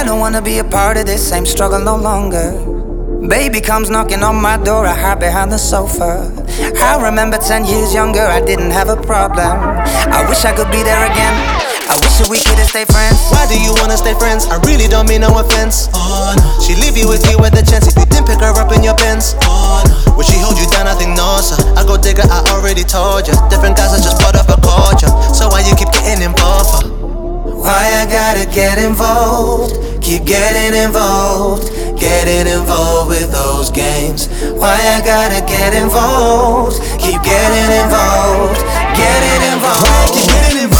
I don't wanna be a part of this same struggle no longer. Baby comes knocking on my door, I hide behind the sofa. I remember 10 years younger, I didn't have a problem. I wish I could be there again. I wish that we could stay friends. Why do you wanna stay friends? I really don't mean no offense. Oh no. She leave you with you at the chance. If you didn't pick her up in your pants. Oh no. Would she hold you down? I think no, sir. I go digger, I already told ya. Different guys are just part of a culture. So why you keep getting involved for? Why I gotta get involved? Keep getting involved. Getting involved with those games. Why I gotta get involved? Keep getting involved. Getting involved. Why I keep getting involved?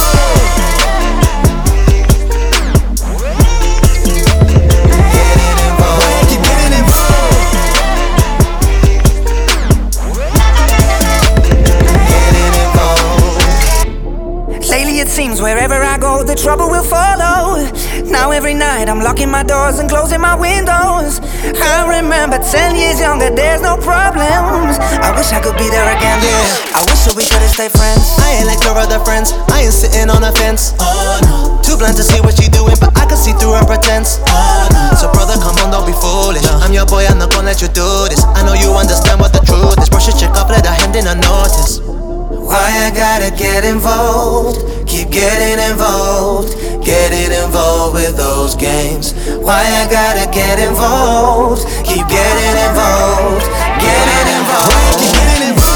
It seems wherever I go, the trouble will follow. Now every night I'm locking my doors and closing my windows. I remember 10 years younger, there's no problems. I wish I could be there again. I wish that we could've stayed friends. I ain't like your other friends, I ain't sitting on a fence. Oh no. Too blind to see what she doing, but I can see through her pretense. Oh no. So brother, come on, don't be foolish. I'm your boy, I'm not gonna let you do this. I know you understand what the truth is. Brush your chick off, let her hand in a notice. Why I gotta get involved? Keep getting involved. Getting involved with those games. Why I gotta get involved? Keep getting involved. Getting involved. Why I keep getting involved?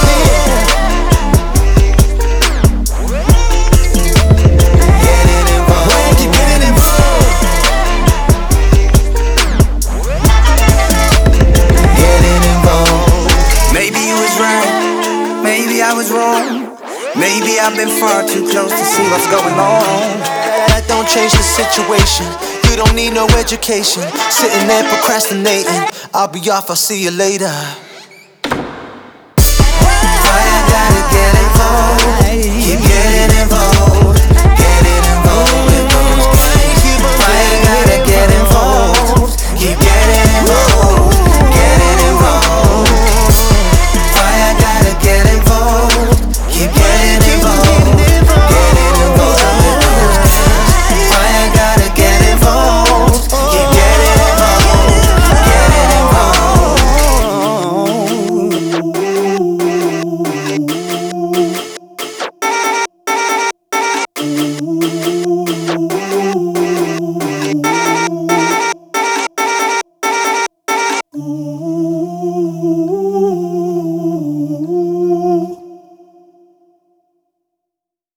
Getting involved. Why I keep getting involved? Getting involved. Maybe you was right. Maybe I was wrong. Maybe I've been far too close to see what's going on. That don't change the situation. You don't need no education. Sitting there procrastinating. I'll be off, I'll see you later. Why I gotta get involved?